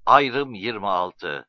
Ayrım 26.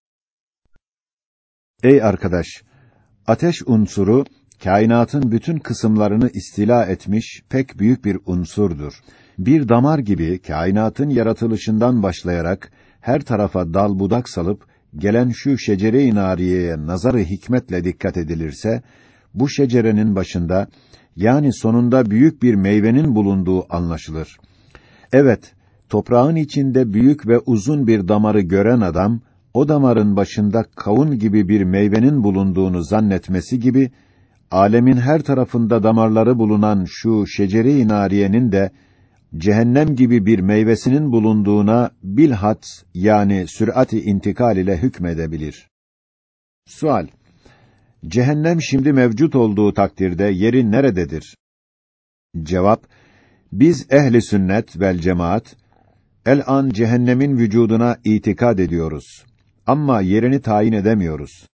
Ey arkadaş! Ateş unsuru, kainatın bütün kısımlarını istila etmiş pek büyük bir unsurdur. Bir damar gibi kainatın yaratılışından başlayarak her tarafa dal budak salıp gelen şu şecere-i nariyeye nazarı hikmetle dikkat edilirse, bu şecerenin başında, yani sonunda büyük bir meyvenin bulunduğu anlaşılır. Evet, toprağın içinde büyük ve uzun bir damarı gören adam, o damarın başında kavun gibi bir meyvenin bulunduğunu zannetmesi gibi, âlemin her tarafında damarları bulunan şu şecere-i nariyenin de cehennem gibi bir meyvesinin bulunduğuna bilhats, yani sür'at-i intikal ile hükmedebilir. Sual: Cehennem şimdi mevcut olduğu takdirde yeri nerededir? Cevap: Biz ehli sünnet vel cemaat el-an cehennemin vücuduna itikad ediyoruz. Ama yerini tayin edemiyoruz.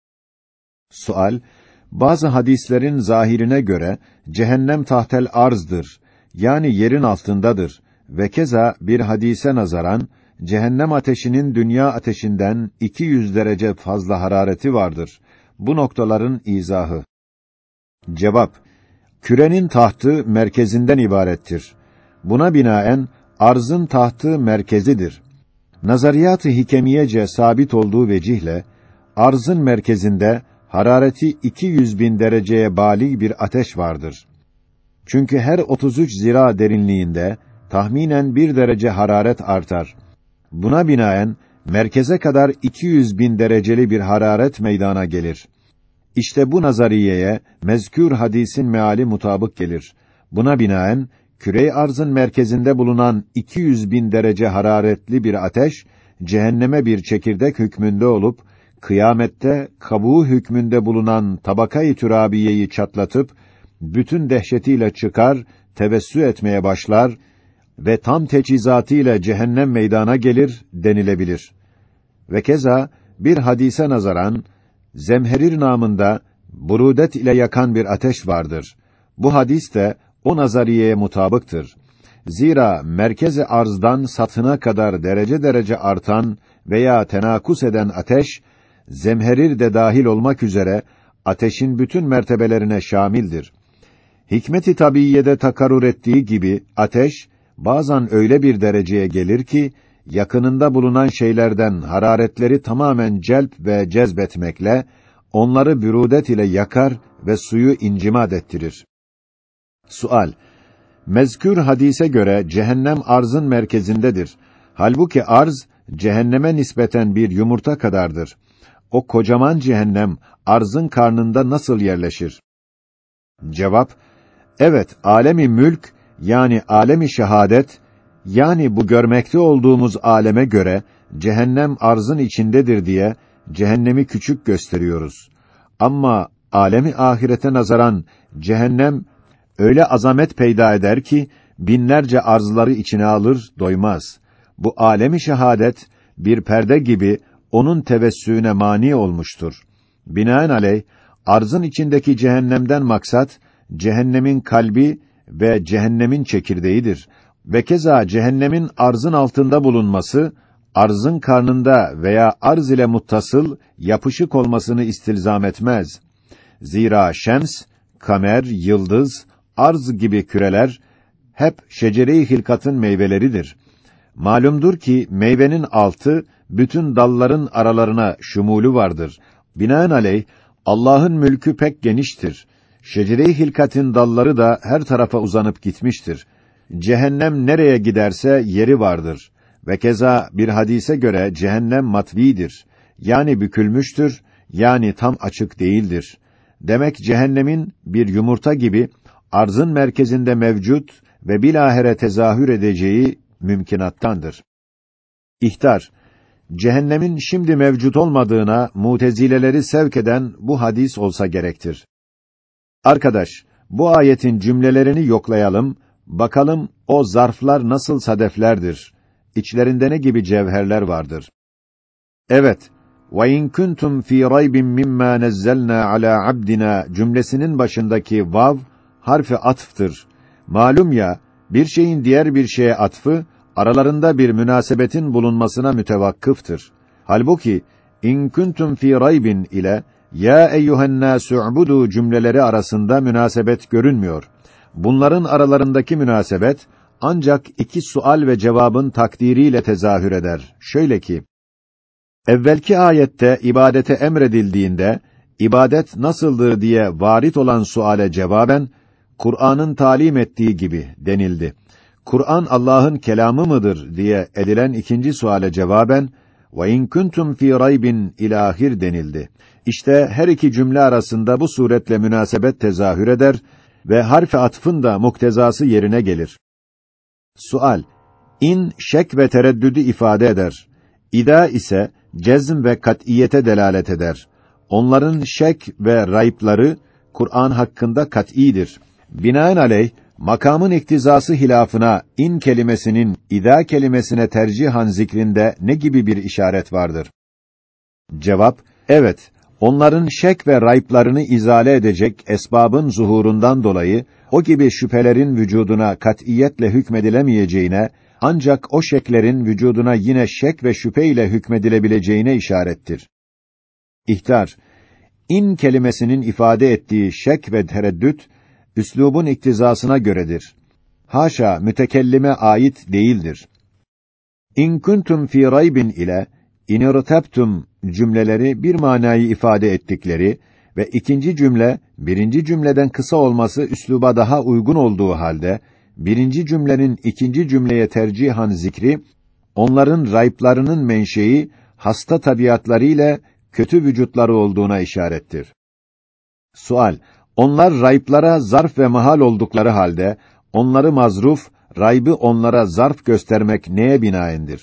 Sual: Bazı hadislerin zahirine göre cehennem tahtel arzdır. Yani yerin altındadır ve keza bir hadise nazaran cehennem ateşinin dünya ateşinden 200 derece fazla harareti vardır. Bu noktaların izahı. Cevap: Kürenin tahtı merkezinden ibarettir. Buna binaen arzın tahtı merkezidir. Nazariyat-ı hikemiyece sabit olduğu vecihle arzın merkezinde harareti 200.000 dereceye bâlig bir ateş vardır. Çünkü her 33 zira derinliğinde tahminen 1 derece hararet artar. Buna binaen merkeze kadar 200.000 dereceli bir hararet meydana gelir. İşte bu nazariyeye mezkür hadisin meali mutabık gelir. Buna binaen küre-i arzın merkezinde bulunan 200.000 derece hararetli bir ateş cehenneme bir çekirdek hükmünde olup kıyamette kabuğu hükmünde bulunan tabaka-i türabiyeyi çatlatıp bütün dehşetiyle çıkar, tevessü etmeye başlar ve tam teçhizatıyla cehennem meydana gelir denilebilir. Ve keza bir hadise nazaran zemherir namında burudet ile yakan bir ateş vardır. Bu hadis de o nazariyeye mutabıktır. Zira merkez-i arzdan satına kadar derece derece artan veya tenakus eden ateş, zemherir de dahil olmak üzere ateşin bütün mertebelerine şamildir. Hikmet-i tabiiyede takarrur ettiği gibi ateş bazen öyle bir dereceye gelir ki yakınında bulunan şeylerden hararetleri tamamen celp ve cezbetmekle onları bürûdet ile yakar ve suyu incimad ettirir. Sual: Mezkür hadise göre cehennem arzın merkezindedir. Halbuki arz cehenneme nispeten bir yumurta kadardır. O kocaman cehennem arzın karnında nasıl yerleşir? Cevap: Evet, alemi mülk yani alemi şehadet, yani bu görmekte olduğumuz aleme göre cehennem arzın içindedir diye cehennemi küçük gösteriyoruz. Ama alemi ahirete nazaran cehennem öyle azamet peyda eder ki binlerce arzları içine alır, doymaz. Bu alemi şehadet bir perde gibi onun tevessüne mani olmuştur. Binaenaleyh arzın içindeki cehennemden maksat cehennemin kalbi ve cehennemin çekirdeğidir. Ve keza cehennemin arzın altında bulunması, arzın karnında veya arz ile muttasıl, yapışık olmasını istilzam etmez. Zira şems, kamer, yıldız, arz gibi küreler, hep şecere-i hilkatın meyveleridir. Malumdur ki, meyvenin altı, bütün dalların aralarına şumulü vardır. Binaenaleyh, Allah'ın mülkü pek geniştir. Şecere-i hilkatin dalları da her tarafa uzanıp gitmiştir. Cehennem nereye giderse yeri vardır. Ve keza bir hadise göre cehennem matvidir. Yani bükülmüştür, yani tam açık değildir. Demek cehennemin bir yumurta gibi arzın merkezinde mevcut ve bilâhere tezahür edeceği mümkünattandır. İhtar: Cehennemin şimdi mevcut olmadığına mutezileleri sevk eden bu hadis olsa gerektir. Arkadaş, bu ayetin cümlelerini yoklayalım, bakalım o zarflar nasıl sadeflerdir, içlerinde ne gibi cevherler vardır. Evet, وَاِنْ كُنْتُمْ ف۪ي رَيْبٍ مِمَّا نَزَّلْنَا عَلَى عَبْدِنَا cümlesinin başındaki vav, harfi atftır. Malum ya, bir şeyin diğer bir şeye atfı, aralarında bir münasebetin bulunmasına mütevakkıftır. Halbuki in kuntum fi raybin ile ya eyyuhennâsü u'budu cümleleri arasında münasebet görünmüyor. Bunların aralarındaki münasebet ancak iki sual ve cevabın takdiriyle tezahür eder. Şöyle ki, evvelki ayette ibadete emredildiğinde ibadet nasıldır diye varit olan suale cevaben Kur'an'ın talim ettiği gibi denildi. Kur'an Allah'ın kelamı mıdır diye edilen ikinci suale cevaben ve in kuntum fi raybin ilahir denildi. İşte her iki cümle arasında bu suretle münasebet tezahür eder ve harf-i atfın da muktezası yerine gelir. Sual: İn şek ve tereddüdü ifade eder. İda ise cezm ve kat'iyete delalet eder. Onların şek ve raypları Kur'an hakkında kat'idir. Binaenaleyh makamın iktizası hilafına in kelimesinin ida kelimesine tercihan zikrinde ne gibi bir işaret vardır? Cevap: evet. Onların şek ve rayplarını izale edecek esbabın zuhurundan dolayı o gibi şüphelerin vücuduna kat'iyetle hükmedilemeyeceğine, ancak o şeklerin vücuduna yine şek ve şüphe ile hükmedilebileceğine işarettir. İhtar: İn kelimesinin ifade ettiği şek ve tereddüt üslubun iktizasına göredir. Haşa mütekellime ait değildir. İn kuntum fi raybin ile in irtabtum cümleleri bir manayı ifade ettikleri ve ikinci cümle birinci cümleden kısa olması üsluba daha uygun olduğu halde birinci cümlenin ikinci cümleye tercihan zikri onların rayplarının menşei hasta tabiatları ile kötü vücutları olduğuna işarettir. Sual: onlar rayplara zarf ve mahal oldukları halde onları mazruf, raybı onlara zarf göstermek neye binaendir?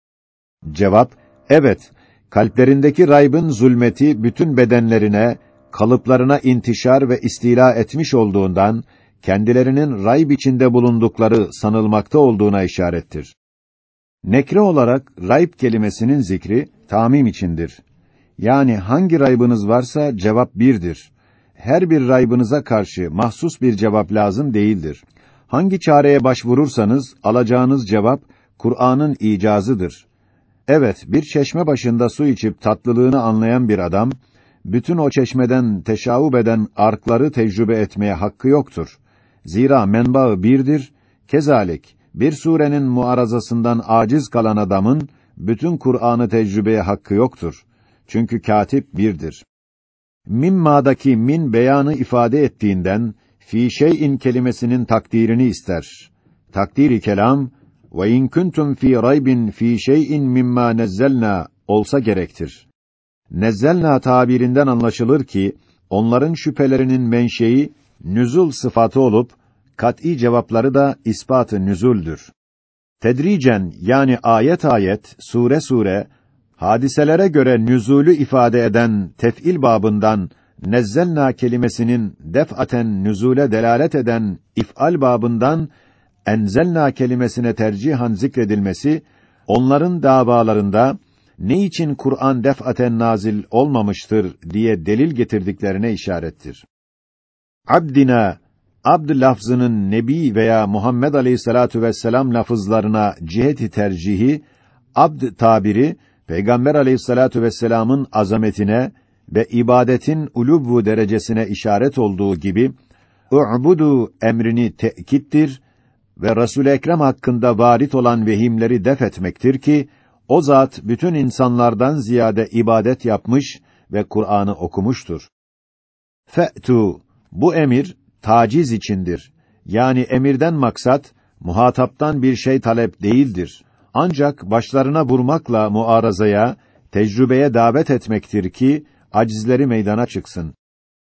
Cevap: evet, kalplerindeki raybın zulmeti bütün bedenlerine, kalıplarına intişar ve istila etmiş olduğundan, kendilerinin rayb içinde bulundukları sanılmakta olduğuna işarettir. Nekre olarak rayb kelimesinin zikri, tamim içindir. Yani hangi raybınız varsa cevap birdir. Her bir raybınıza karşı mahsus bir cevap lazım değildir. Hangi çareye başvurursanız, alacağınız cevap, Kur'an'ın icazıdır. Evet, bir çeşme başında su içip tatlılığını anlayan bir adam, bütün o çeşmeden teşavub eden arkları tecrübe etmeye hakkı yoktur. Zira menbaı birdir, kezalik, bir surenin muarazasından aciz kalan adamın, bütün Kur'an'ı tecrübeye hakkı yoktur. Çünkü katip birdir. Mimma'daki min beyanı ifade ettiğinden, fî şey'in kelimesinin takdirini ister. Takdiri kelam, ve in kuntum fi raybin fi şey'in mimma nezzelna olsa gerektir. Nezzelna tabirinden anlaşılır ki onların şüphelerinin menşei nüzul sıfatı olup kat'î cevapları da ispatı nüzuldür. Tedricen yani ayet ayet, sure sure hadiselere göre nüzulü ifade eden tef'il babından nezzelna kelimesinin def'aten nüzule delalet eden if'al babından enzelna kelimesine tercihan zikredilmesi, onların davalarında ne için Kur'an def'aten nazil olmamıştır diye delil getirdiklerine işarettir. Abdina, abd lafzının Nebi veya Muhammed Aleyhissalatu vesselam lafızlarına ciheti tercihi, abd tabiri, Peygamber Aleyhissalatu vesselam'ın azametine ve ibadetin ulubbu derecesine işaret olduğu gibi, u'budu emrini tekittir ve Resul-i Ekrem hakkında varit olan vehimleri def etmektir ki, o zat bütün insanlardan ziyade ibadet yapmış ve Kur'an'ı okumuştur. Fe'tu, bu emir, taciz içindir. Yani emirden maksat, muhataptan bir şey talep değildir. Ancak başlarına vurmakla muarazaya, tecrübeye davet etmektir ki, acizleri meydana çıksın.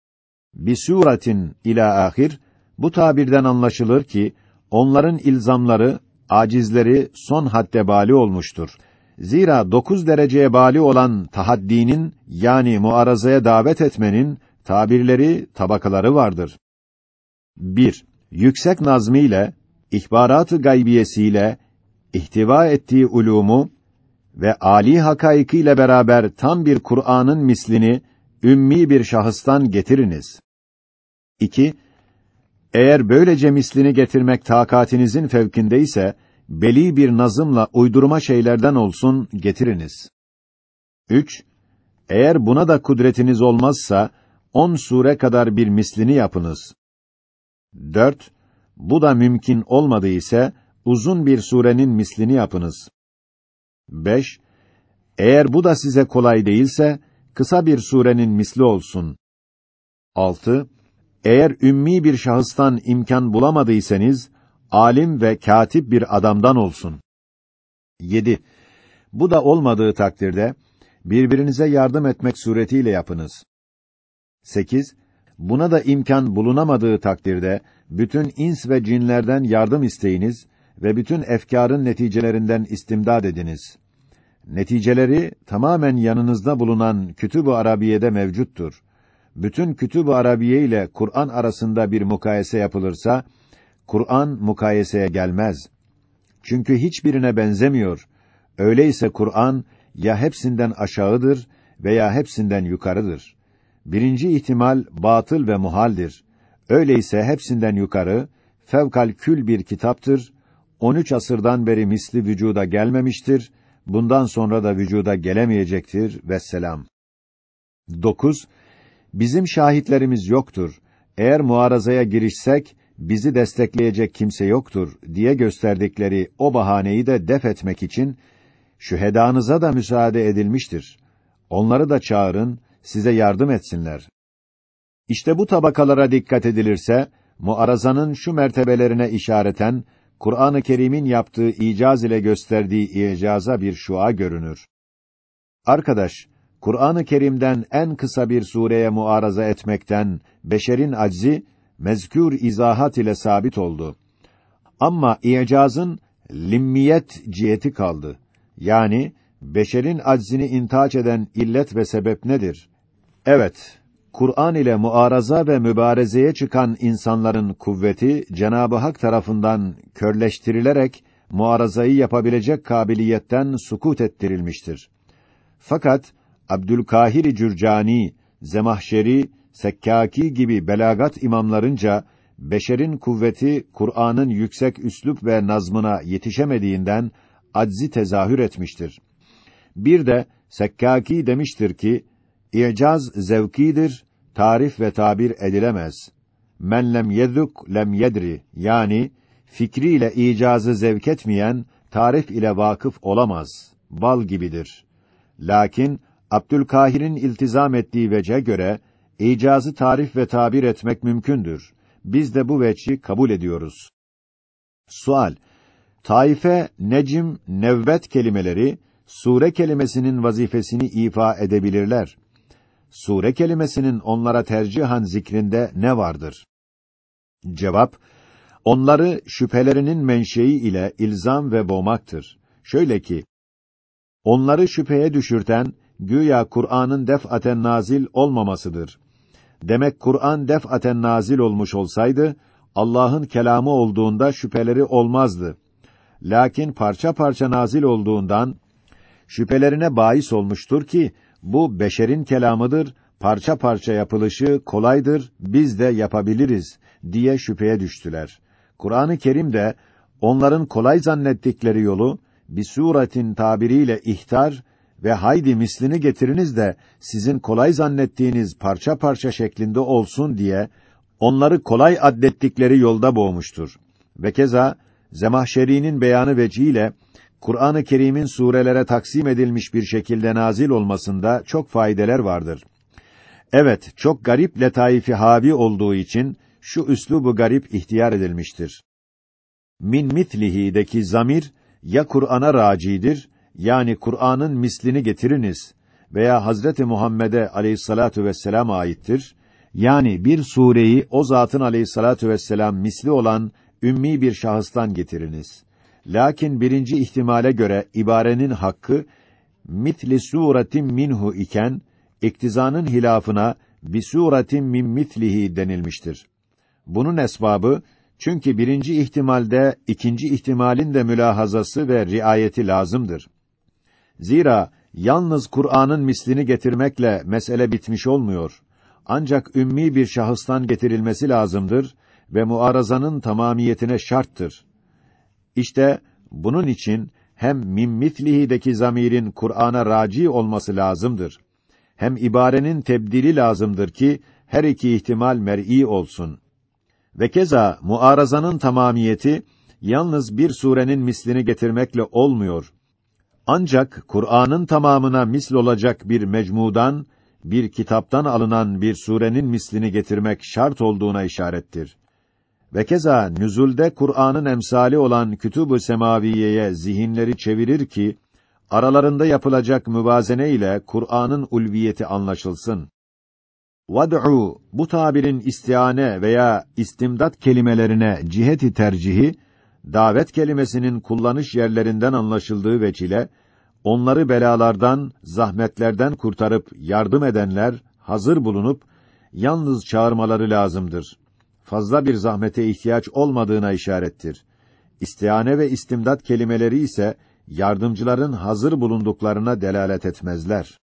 Bi suratin ila ahir, bu tabirden anlaşılır ki, onların ilzamları, acizleri son hadde bâli olmuştur. Zira 9 dereceye bâli olan tahaddinin, yani muarazaya davet etmenin, tabirleri, tabakaları vardır. 1. Yüksek nazmıyla, ihbarat-ı gaybiyesiyle, ihtiva ettiği ulumu ve âli hakaikîyle beraber tam bir Kur'an'ın mislini, ümmi bir şahıstan getiriniz. 2. Eğer böylece mislini getirmek takatinizin fevkindeyse, beli bir nazımla uydurma şeylerden olsun getiriniz. 3. Eğer buna da kudretiniz olmazsa 10 sure kadar bir mislini yapınız. 4. Bu da mümkün olmadı ise uzun bir surenin mislini yapınız. 5. Eğer bu da size kolay değilse kısa bir surenin misli olsun. 6. Eğer ümmi bir şahıstan imkan bulamadıysanız alim ve katip bir adamdan olsun. 7. Bu da olmadığı takdirde birbirinize yardım etmek suretiyle yapınız. 8. Buna da imkan bulunamadığı takdirde bütün ins ve cinlerden yardım isteyiniz ve bütün efkârın neticelerinden istimdad ediniz. Neticeleri tamamen yanınızda bulunan Kütüb-ü Arabiye'de mevcuttur. Bütün Kütüb-ü Arabiye ile Kur'an arasında bir mukayese yapılırsa Kur'an mukayeseye gelmez. Çünkü hiçbirine benzemiyor. Öyleyse Kur'an ya hepsinden aşağıdır veya hepsinden yukarıdır. Birinci ihtimal batıl ve muhaldir. Öyleyse hepsinden yukarı, fevkalkül bir kitaptır. 13 asırdan beri misli vücuda gelmemiştir. Bundan sonra da vücuda gelemeyecektir vesselam. 9. Bizim şahitlerimiz yoktur. Eğer muarazaya girişsek bizi destekleyecek kimse yoktur diye gösterdikleri o bahaneyi de def etmek için şühedanıza da müsaade edilmiştir. Onları da çağırın, size yardım etsinler. İşte bu tabakalara dikkat edilirse, muarazanın şu mertebelerine işareten, Kur'an-ı Kerim'in yaptığı icaz ile gösterdiği icaza bir şua görünür. Arkadaş, Kur'an-ı Kerim'den en kısa bir sureye muaraza etmekten, beşerin aczi, mezkür izahat ile sabit oldu. Ama icazın, limmiyet ciheti kaldı. Yani, beşerin aczini intaç eden illet ve sebep nedir? Evet, Kur'an ile muaraza ve mübarezeye çıkan insanların kuvveti, Cenab-ı Hak tarafından körleştirilerek, muarazayı yapabilecek kabiliyetten sukût ettirilmiştir. Fakat, Abdülkahir Cürcani, Zemahşeri, Sekkâki gibi belagat imamlarınca, beşerin kuvveti, Kur'an'ın yüksek üslup ve nazmına yetişemediğinden, aczi tezahür etmiştir. Bir de, Sekkâki demiştir ki, İcaz zevkidir, tarif ve tabir edilemez. Men lem yezuk lem yedri, yani fikriyle icazı zevk etmeyen tarif ile vakıf olamaz. Bal gibidir. Lakin Abdülkahir'in iltizam ettiği vece göre icazı tarif ve tabir etmek mümkündür. Biz de bu veci kabul ediyoruz. Sual: Taife, necim, nevbet kelimeleri sure kelimesinin vazifesini ifa edebilirler. Sure kelimesinin onlara tercihan zikrinde ne vardır? Cevap: Onları şüphelerinin menşei ile ilzam ve boğmaktır. Şöyle ki, onları şüpheye düşürten, güya Kur'an'ın def'aten nazil olmamasıdır. Demek Kur'an def'aten nazil olmuş olsaydı, Allah'ın kelamı olduğunda şüpheleri olmazdı. Lakin parça parça nazil olduğundan, şüphelerine bâis olmuştur ki, bu beşerin kelamıdır, parça parça yapılışı kolaydır, biz de yapabiliriz diye şüpheye düştüler. Kur'an-ı Kerim de onların kolay zannettikleri yolu bir suretin tabiriyle ihtar ve haydi mislini getiriniz de sizin kolay zannettiğiniz parça parça şeklinde olsun diye onları kolay addettikleri yolda boğmuştur. Ve keza Zemahşeri'nin beyanı vecihiyle Kur'an-ı Kerim'in surelere taksim edilmiş bir şekilde nazil olmasında çok faydeler vardır. Evet, çok garip letaifi havi olduğu için şu üslubu garip ihtiyar edilmiştir. Min mitlihi'deki zamir ya Kur'an'a racidir, yani Kur'an'ın mislini getiriniz veya Hazreti Muhammed'e aleyhissalatu vesselam aittir. Yani bir sureyi o zatın aleyhissalatu vesselam misli olan ümmi bir şahıstan getiriniz. Lakin birinci ihtimale göre ibarenin hakkı mitli suretin minhu iken iktizanın hilafına bi suretin min mitlihi denilmiştir. Bunun esbabı çünkü birinci ihtimalde ikinci ihtimalin de mülahazası ve riayeti lazımdır. Zira yalnız Kur'an'ın mislini getirmekle mesele bitmiş olmuyor. Ancak ümmi bir şahıstan getirilmesi lazımdır ve muarazanın tamamiyetine şarttır. İşte Bunun için hem min mislihideki zamirin Kur'an'a raci olması lazımdır. Hem ibarenin tebdili lazımdır ki her iki ihtimal mer'i olsun. Ve keza muarazanın tamamiyeti yalnız bir surenin mislini getirmekle olmuyor. Ancak Kur'an'ın tamamına misl olacak bir mecmudan, bir kitaptan alınan bir surenin mislini getirmek şart olduğuna işarettir. Ve keza nüzulde Kur'an'ın emsali olan kütûb-ü semaviyeye zihinleri çevirir ki aralarında yapılacak müvazene ile Kur'an'ın ulviyeti anlaşılsın. Vad'u bu tabirin istiane veya istimdat kelimelerine ciheti tercihi davet kelimesinin kullanış yerlerinden anlaşıldığı veçile onları belalardan, zahmetlerden kurtarıp yardım edenler hazır bulunup yalnız çağırmaları lazımdır. Fazla bir zahmete ihtiyaç olmadığına işarettir. İstiane ve istimdat kelimeleri ise yardımcıların hazır bulunduklarına delalet etmezler.